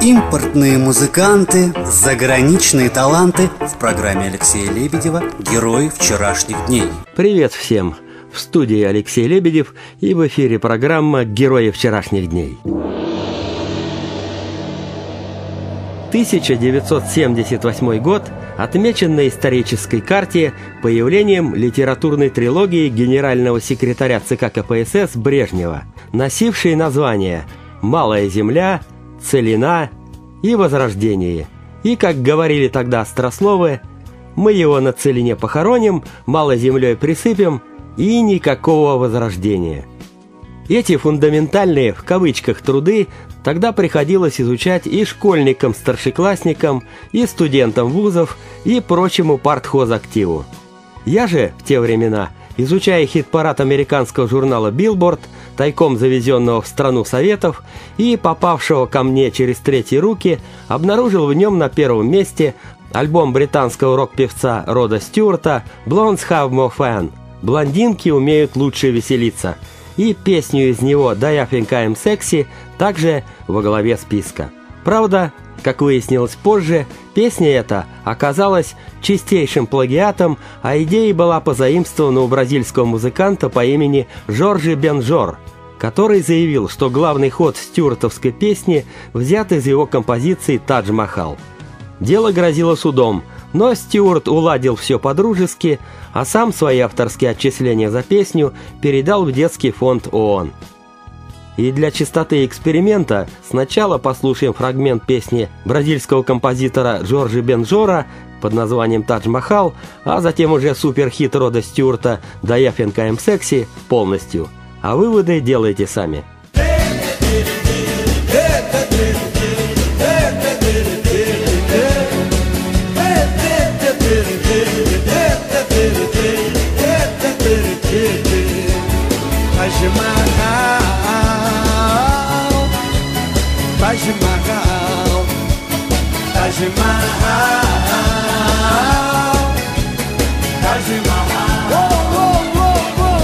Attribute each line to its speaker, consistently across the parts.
Speaker 1: Импортные музыканты, заграничные таланты в программе Алексея Лебедева «Герои вчерашних дней».
Speaker 2: Привет всем! В студии Алексей Лебедев и в эфире программа «Герои вчерашних дней». 1978 год отмечен на исторической карте появлением литературной трилогии генерального секретаря ЦК КПСС Брежнева, носившей названия «Малая земля», «Целина» и «Возрождение». И, как говорили тогда острословы, мы его на целине похороним, малой землей присыпем и никакого возрождения. Эти фундаментальные, в кавычках, труды тогда приходилось изучать и школьникам, старшеклассникам, и студентам вузов, и прочему партхозактиву. Я же в те времена, изучая хит-парад американского журнала Billboard, тайком завезенного в страну Советов и попавшего ко мне через третьи руки, обнаружил в нем на первом месте альбом британского рок-певца Рода Стюарта «Blondes Have More Fun» «Блондинки умеют лучше веселиться», и песню из него «Do You Think I'm Sexy» также во главе списка. Правда, как выяснилось позже, песня эта оказалась чистейшим плагиатом, а идея была позаимствована у бразильского музыканта по имени Жоржи Бенжор, который заявил, что главный ход стюартовской песни взят из его композиции «Тадж Махал». Дело грозило судом, но Стюарт уладил все по-дружески, а сам свои авторские отчисления за песню передал в детский фонд ООН. И для чистоты эксперимента сначала послушаем фрагмент песни бразильского композитора Жоржи Бенжора под названием «Тадж Махал», а затем уже суперхит Рода Стюарта «Do You Think I'm Sexy» полностью. А выводы делайте сами.
Speaker 3: Taj Mahal, Taj Mahal, Taj Mahal. Oh, oh, oh, oh.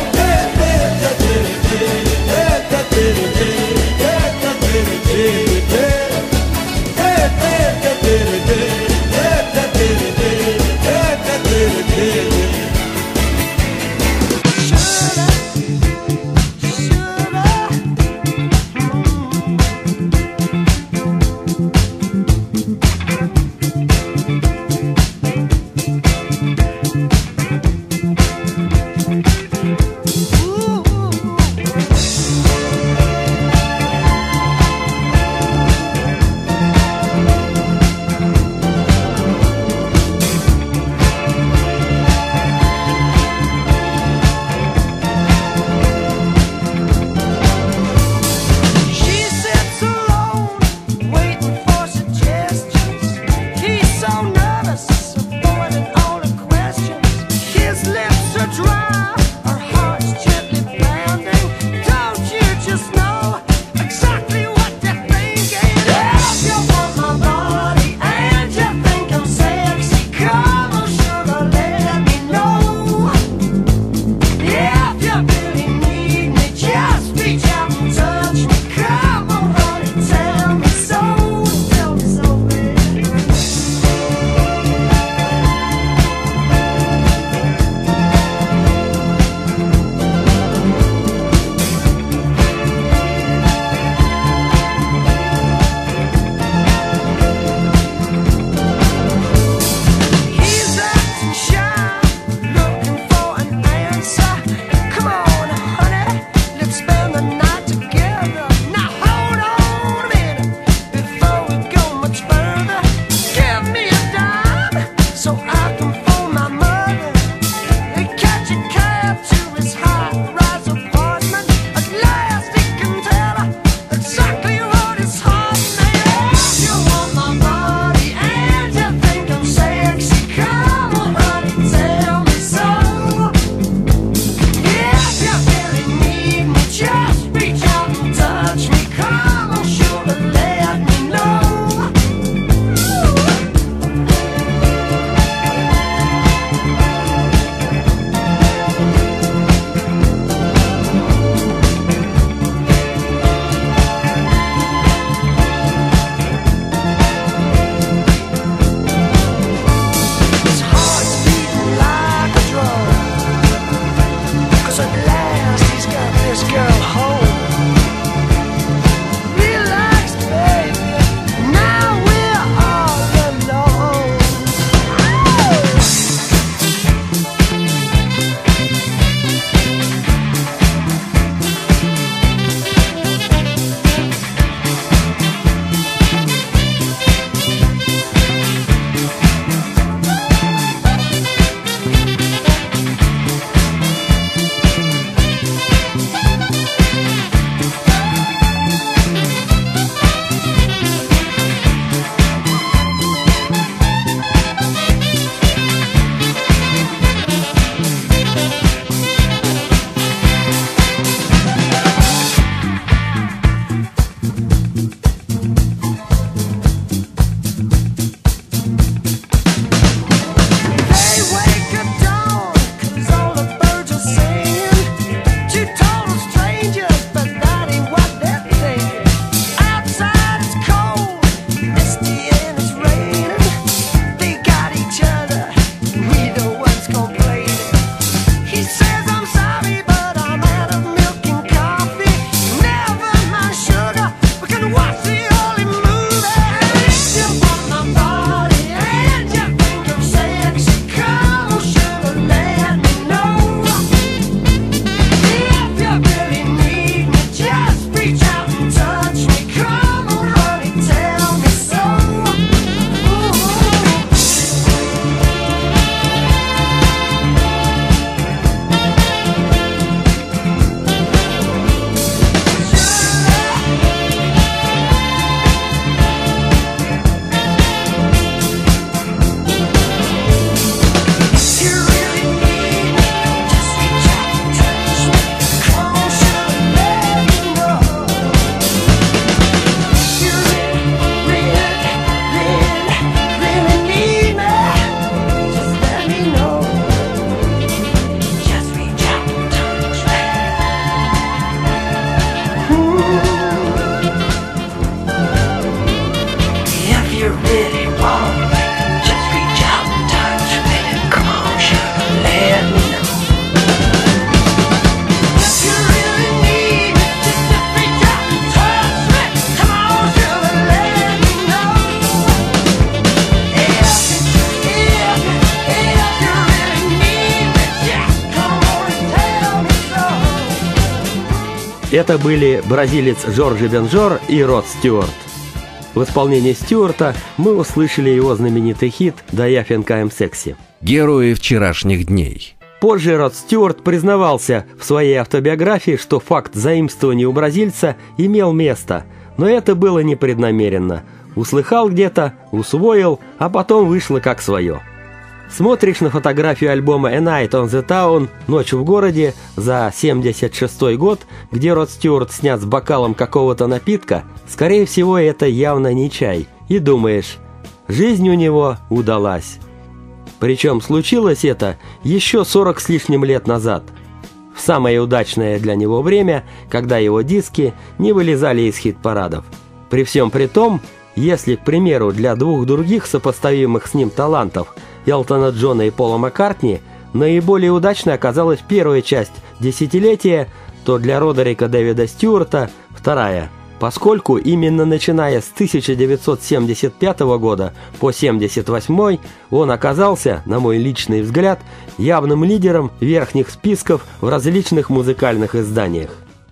Speaker 2: Это были бразилец Жоржи Бенжор и Род Стюарт. В исполнении Стюарта мы услышали его знаменитый хит «Да я финкаем секси».
Speaker 4: Герои вчерашних дней.
Speaker 2: Позже Род Стюарт признавался в своей автобиографии, что факт заимствования у бразильца имел место, но это было непреднамеренно. Услыхал где-то, усвоил, а потом вышло как свое. Смотришь на фотографию альбома «A Night on the Town» «Ночь в городе» за 76-й год, где Род Стюарт снят с бокалом какого-то напитка, скорее всего, это явно не чай, и думаешь, жизнь у него удалась. Причем случилось это еще 40 с лишним лет назад, в самое удачное для него время, когда его диски не вылезали из хит-парадов. При всем при том, если, к примеру, для двух других сопоставимых с ним талантов – Элтона Джона и Пола Маккартни наиболее удачной оказалась первая часть десятилетия, то для Родерика Дэвида Стюарта вторая, поскольку именно начиная с 1975 года по 1978 он оказался, на мой личный взгляд, явным лидером верхних списков в различных музыкальных изданиях.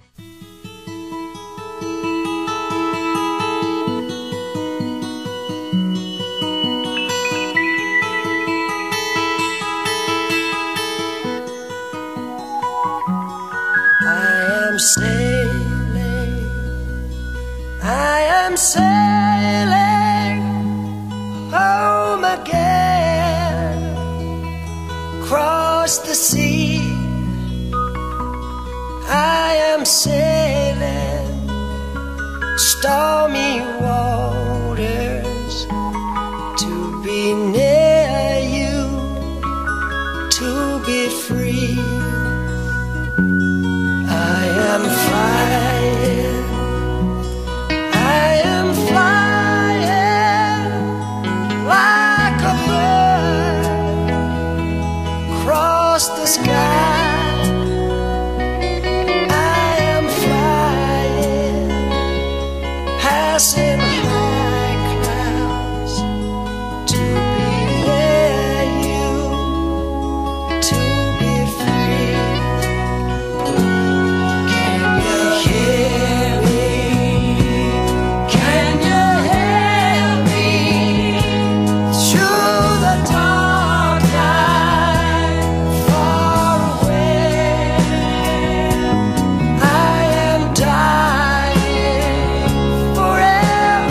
Speaker 5: I am sailing home again, across the sea. I am sailing stormy waters to be near you, to be free. I am flying, I am flying like a bird across the sky. I am flying, passing high clouds to be near you, to be free. Can you hear me? Can you hear me? Through the dark night, far away. I am dying forever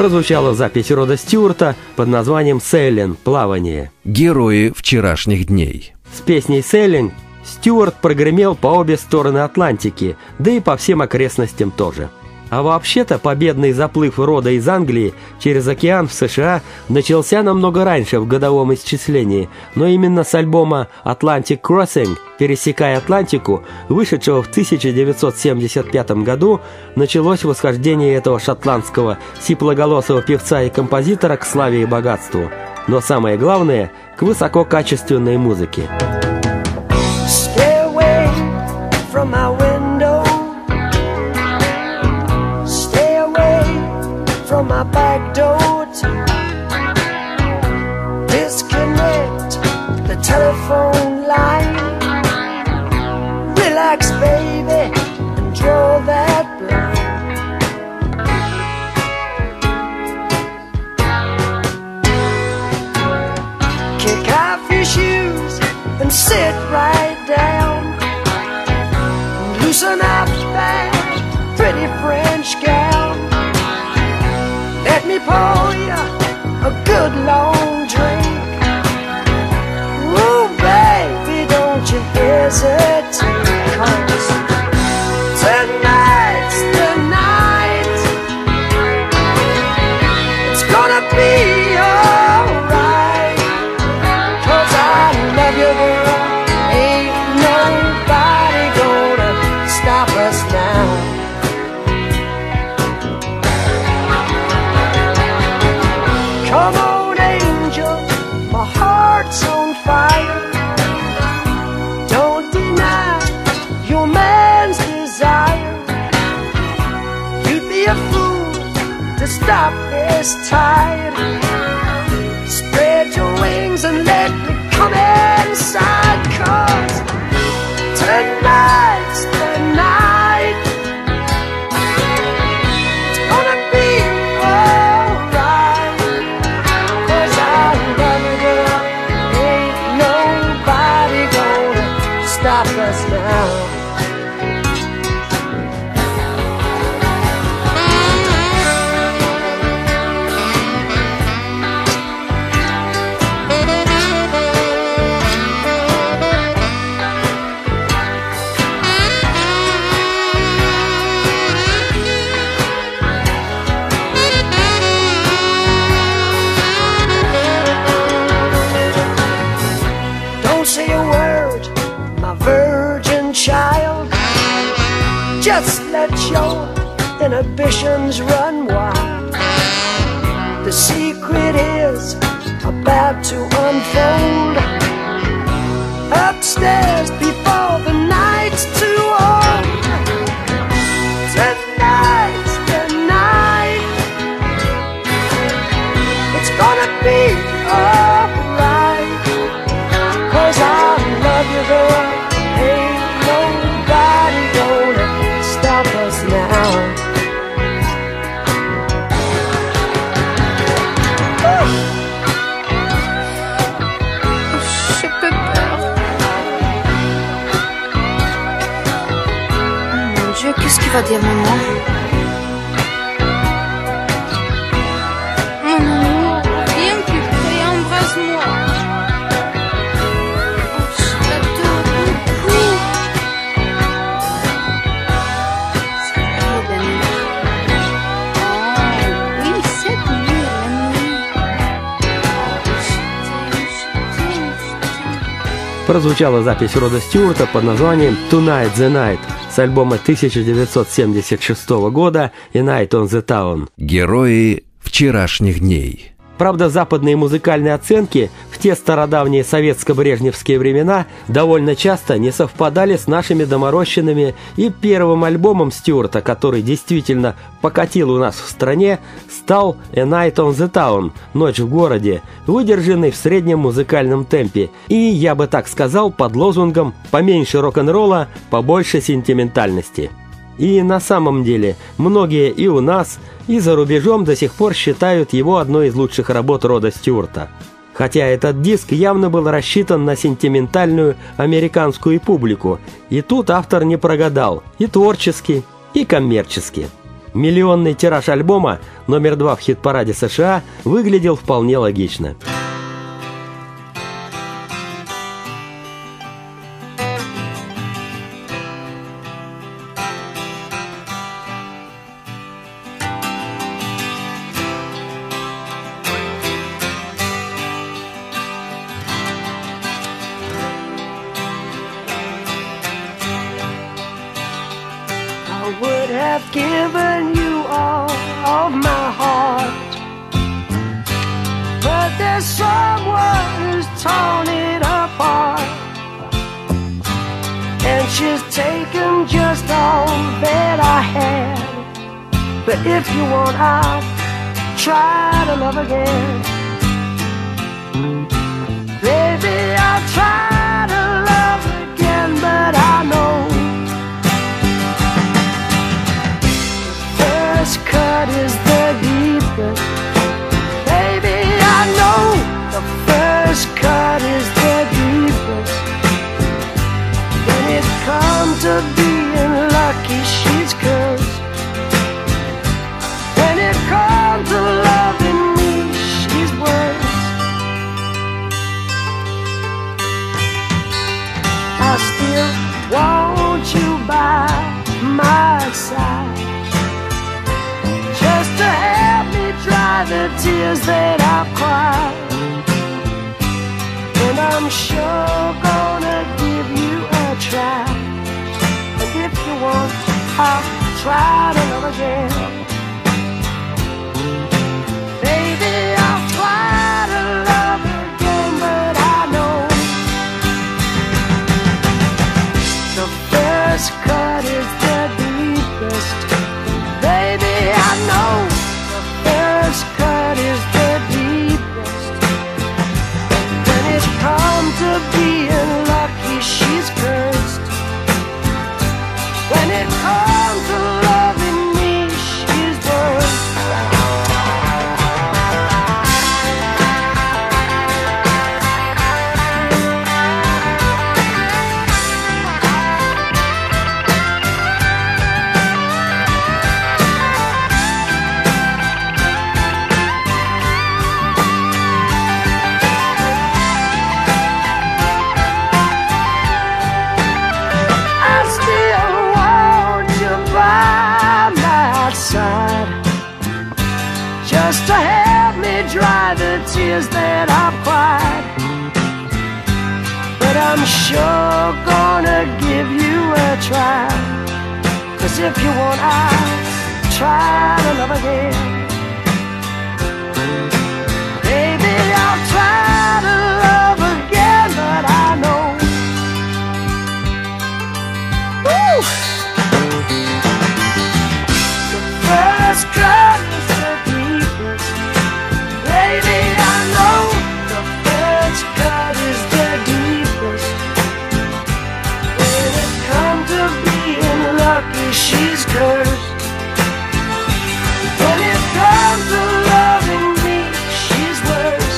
Speaker 2: Прозвучала запись Рода Стюарта под названием «Сейлинг» – «Плавание».
Speaker 4: Герои вчерашних дней.
Speaker 2: С песней «Сейлинг» Стюарт прогремел по обе стороны Атлантики, да и по всем окрестностям тоже. А вообще-то победный заплыв Рода из Англии через океан в США начался намного раньше в годовом исчислении, но именно с альбома «Atlantic Crossing» «Пересекая Атлантику», вышедшего в 1975 году, началось восхождение этого шотландского сиплоголосого певца и композитора к славе и богатству. Но самое главное – к высококачественной музыке.
Speaker 5: From my back door to disconnect the telephone line. Relax, baby, and draw that blind. Kick off your shoes and sit right down. Loosen up that pretty French gown. Let me pour you a good long drink. Ooh, baby, don't you hesitate, 'cause tonight's the night. It's gonna be alright, 'cause I love you, girl. Ain't nobody gonna stop us now. Come on, angel, my heart's on fire. Don't deny your man's desire. You'd be a fool to stop this tide. Spread your wings and let me come inside, 'cause tonight's the night. It's gonna be alright, 'cause I love you, girl. Ain't nobody gonna stop us now. Don't say a word, my virgin child. Just let your inhibitions run wild. The secret is about to unfold. Upstairs before the night's too old. Tonight's the night. It's gonna be alright, 'cause I love you, girl. Ain't nobody gonna stop us now.
Speaker 6: J'ai peu peur. Oh mon Dieu, qu'est-ce qu'il va dire maman? Mon amour, viens plus près, embrasse-moi. Oh, je l'adore beaucoup. C'est vrai, la nuit. Oh, oui, cette nuit, la nuit. Oh, je t'aime, je t'aime, je t'aime.
Speaker 2: Прозвучала запись Рода Стюарта под названием «Tonight the Night» с альбома 1976 года «A Night on the Town».
Speaker 4: Герои вчерашних дней.
Speaker 2: Правда, западные музыкальные оценки в те стародавние советско-брежневские времена довольно часто не совпадали с нашими доморощенными, и первым альбомом Стюарта, который действительно покатил у нас в стране, стал «A Night on the Town» – «Ночь в городе», выдержанный в среднем музыкальном темпе, и, я бы так сказал, под лозунгом «поменьше рок-н-ролла, побольше сентиментальности». И на самом деле многие и у нас, и за рубежом до сих пор считают его одной из лучших работ Рода Стюарта. Хотя этот диск явно был рассчитан на сентиментальную американскую публику, и тут автор не прогадал и творчески, и коммерчески. Миллионный тираж альбома, номер 2 в хит-параде США, выглядел вполне логично.
Speaker 5: I would have given you all of my heart, but there's someone who's torn it apart, and she's taken just all that I had. But if you want, I'll try to love again. Baby, I'll try to love again, but I know first cut is the deepest. Baby, I know the first cut is the deepest. When it comes to being lucky, she's cursed. When it comes to loving me, she's worse. I still want you by my side, just to help me dry the tears that I've cried. And I'm sure gonna give you a try. And if you want, I'll try to love again. Baby, I'll try to love again, but I know the first cut is the deepest. Baby, I know the first cut is the deepest. When it comes to being lucky, she's cursed. When it comes to loving me, she's worse. Just to help me dry the tears that I've cried. But I'm sure gonna give you a try. 'Cause if you want, I'll try to love again. Baby, I'll try to love again, but I know the first cut is the deepest. Baby, I know the first cut is the deepest. When it comes to being lucky, she's cursed. When it comes to loving me, she's worse.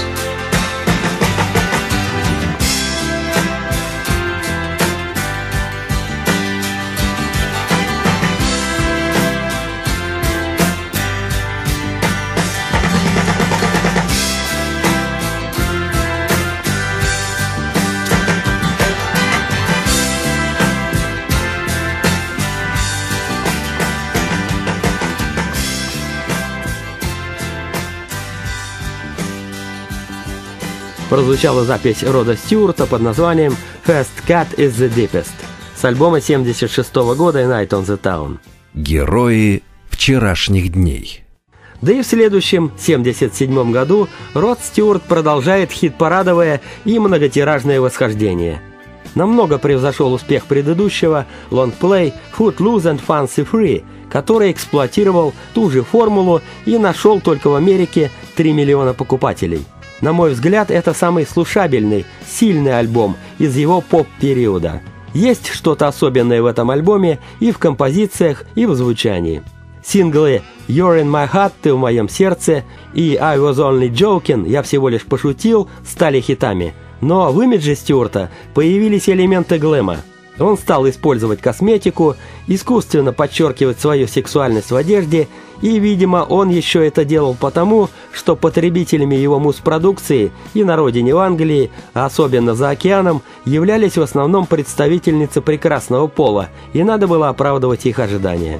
Speaker 2: Прозвучала запись Рода Стюарта под названием «First Cut is the Deepest» с альбома 1976 года «Night on the Town».
Speaker 4: Герои вчерашних дней.
Speaker 2: Да и в следующем, 1977 году, Род Стюарт продолжает хит-парадовое и многотиражное восхождение. Намного превзошел успех предыдущего лонгплей «Footloose and Fancy Free», который эксплуатировал ту же формулу и нашел только в Америке 3 миллиона покупателей. На мой взгляд, это самый слушабельный, сильный альбом из его поп-периода. Есть что-то особенное в этом альбоме и в композициях, и в звучании. Синглы «You're in my heart», «Ты в моем сердце» и «I was only joking», «Я всего лишь пошутил» стали хитами. Но в имидже Стюарта появились элементы глэма. Он стал использовать косметику, искусственно подчеркивать свою сексуальность в одежде, и, видимо, он еще это делал потому, что потребителями его муспродукции и на родине в Англии, а особенно за океаном, являлись в основном представительницы прекрасного пола, и надо было оправдывать их ожидания.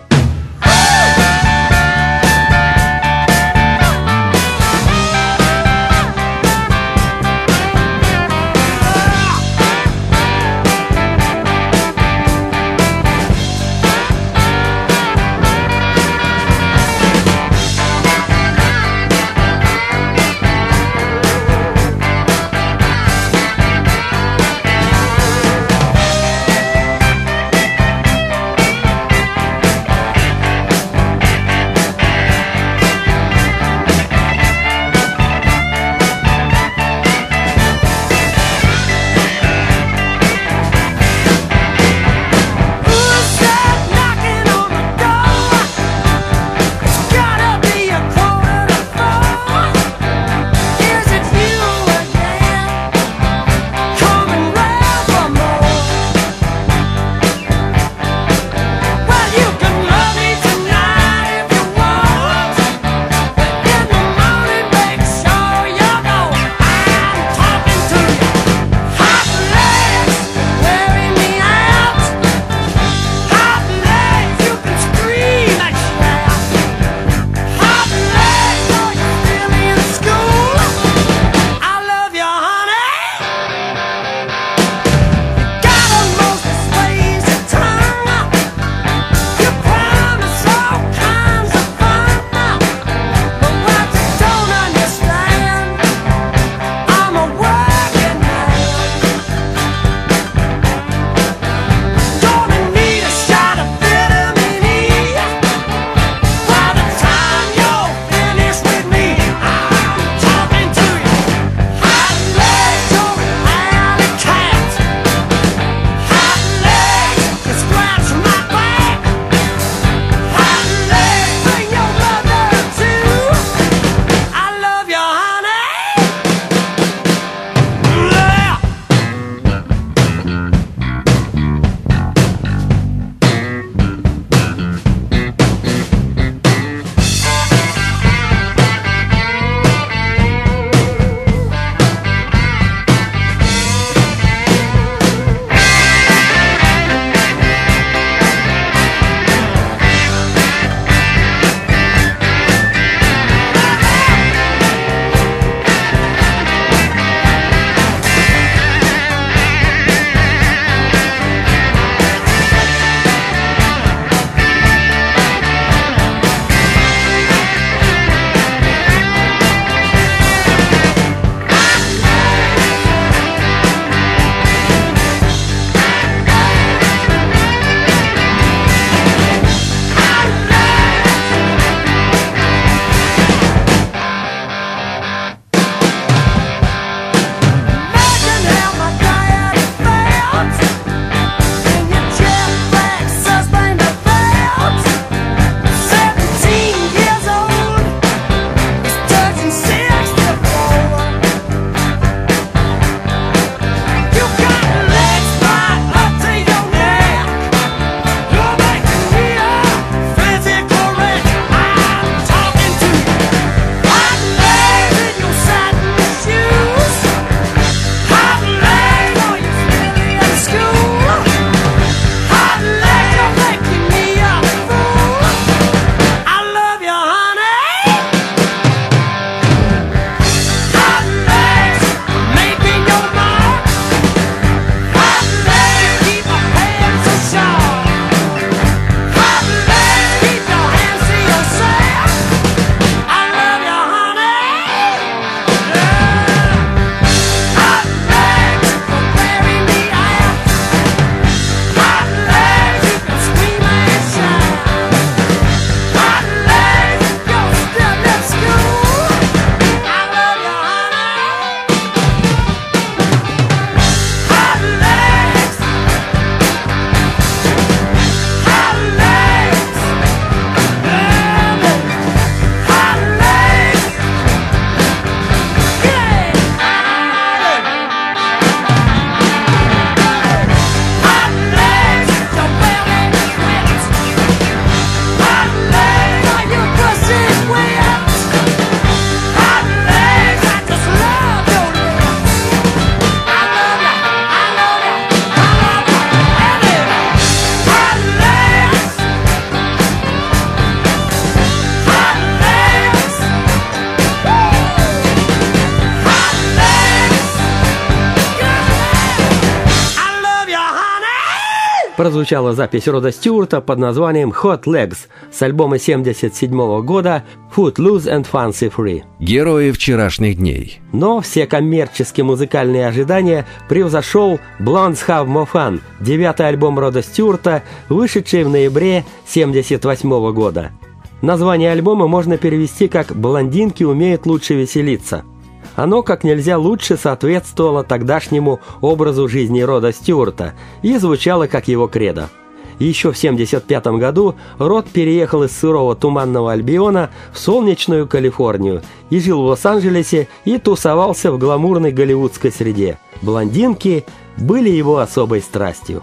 Speaker 2: Прозвучала запись Рода Стюарта под названием «Hot Legs» с альбома 1977 года «Footloose and Fancy Free».
Speaker 4: Герои вчерашних дней.
Speaker 2: Но все коммерческие музыкальные ожидания превзошел «Blondes Have More Fun», 9-й альбом Рода Стюарта, вышедший в ноябре 1978 года. Название альбома можно перевести как «Блондинки умеют лучше веселиться». Оно как нельзя лучше соответствовало тогдашнему образу жизни Рода Стюарта и звучало как его кредо. Еще в 1975 году Род переехал из сырого туманного Альбиона в солнечную Калифорнию и жил в Лос-Анджелесе и тусовался в гламурной голливудской среде. Блондинки были его особой страстью.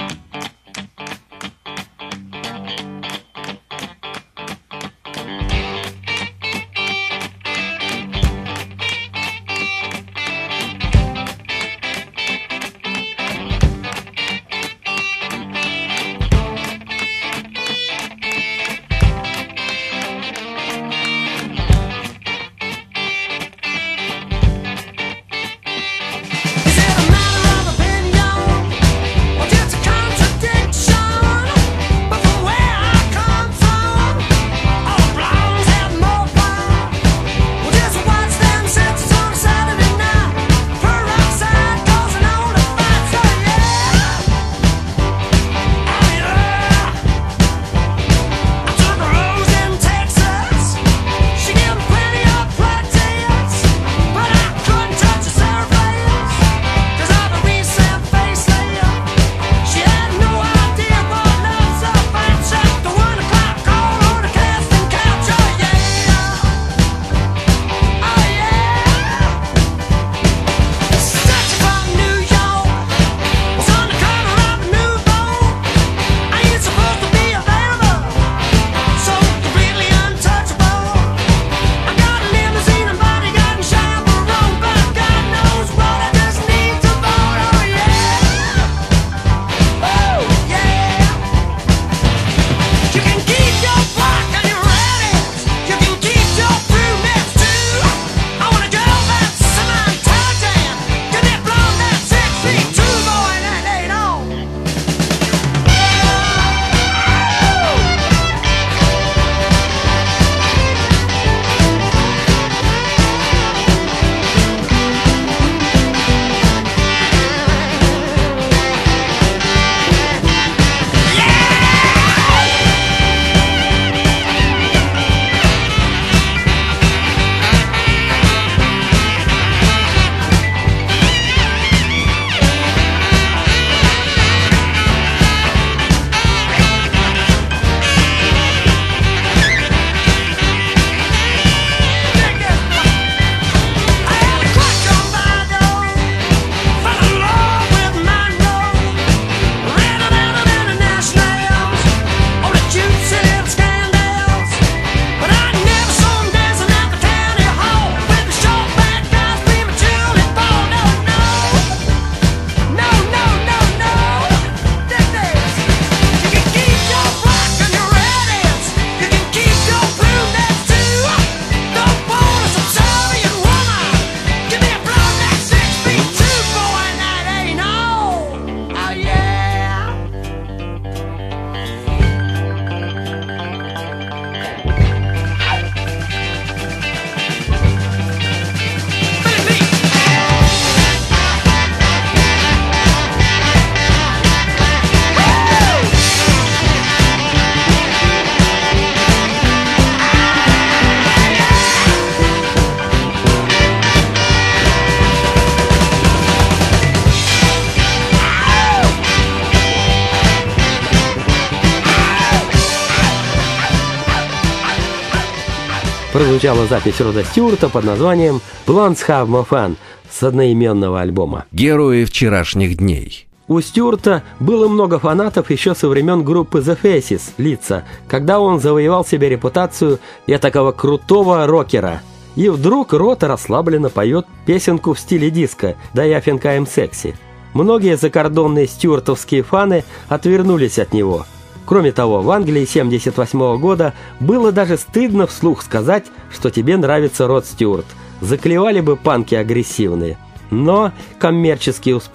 Speaker 2: Прозвучала запись Рода Стюарта под названием «Blondes Have More Fun» с одноименного альбома.
Speaker 4: Герои вчерашних дней.
Speaker 2: У Стюарта было много фанатов еще со времен группы The Faces, Лица, когда он завоевал себе репутацию этакого крутого рокера. И вдруг Род расслабленно поет песенку в стиле диско «Да я финка им секси». Многие закордонные стюартовские фаны отвернулись от него. Кроме того, в Англии 1978 года было даже стыдно вслух сказать, что тебе нравится Род Стюарт. Заклевали бы панки агрессивные. Но коммерческий успех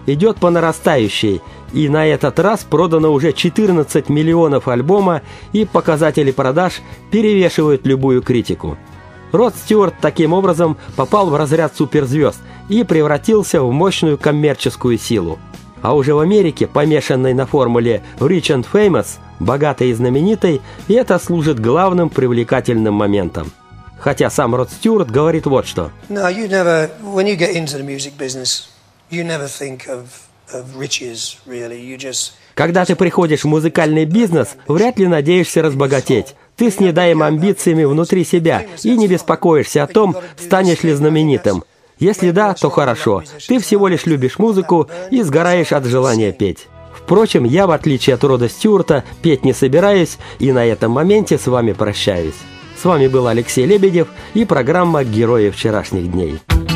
Speaker 2: идет по нарастающей, и на этот раз продано уже 14 миллионов альбома, и показатели продаж перевешивают любую критику. Род Стюарт таким образом попал в разряд суперзвезд и превратился в мощную коммерческую силу. А уже в Америке, помешанной на формуле «rich and famous», богатой и знаменитой, и это служит главным привлекательным моментом. Хотя сам Род Стюарт говорит вот что.
Speaker 7: No, you never, when you get into the music business, you never think of riches, really. You just...
Speaker 2: Когда ты приходишь в музыкальный бизнес, вряд ли надеешься разбогатеть. Ты с недаем амбициями внутри себя и не беспокоишься о том, станешь ли знаменитым. Если да, то хорошо. Ты всего лишь любишь музыку и сгораешь от желания петь. Впрочем, я, в отличие от Рода Стюарта, петь не собираюсь и на этом моменте с вами прощаюсь. С вами был Алексей Лебедев и программа «Герои вчерашних дней».